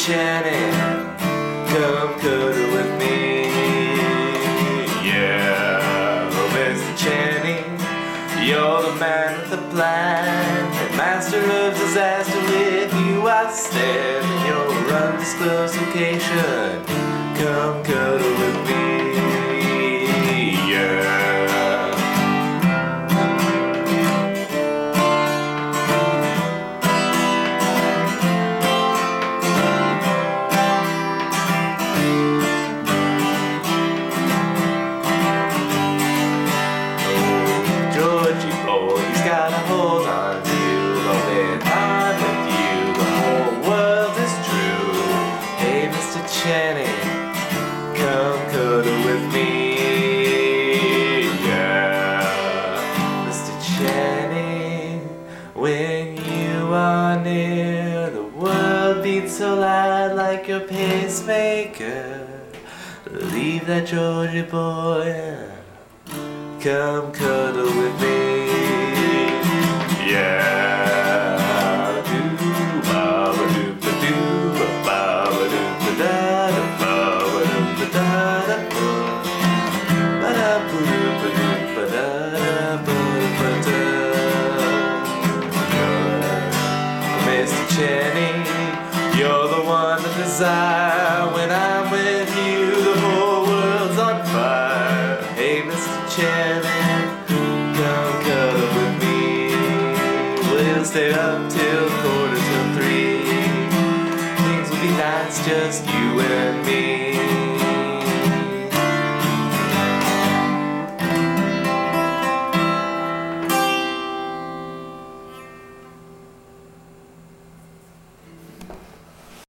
Channing, come cuddle with me. Yeah, oh, Mr. Channing, you're the man with the plan, the master of disaster. With you I stand in your undisclosed location. Come cuddle with me. Got a hold on you, loving hard with you. The whole world is true. Hey, Mr. Channing, come cuddle with me. Yeah, Mr. Channing, when you are near, the world beats so loud like your pacemaker. Leave that Georgia boy, come cuddle with me. Yeah, do ba ba do ba do ba ba ba do ba da da ba ba do ba da da ba ba da ba do ba do ba da da ba ba da. Mr. Channing, you're the one I desire. When I'm with you, the whole world's on fire. Hey, Mr. Channing, come cuddle with me. We'll stay up till 2:45. Things will be nice, just you and me.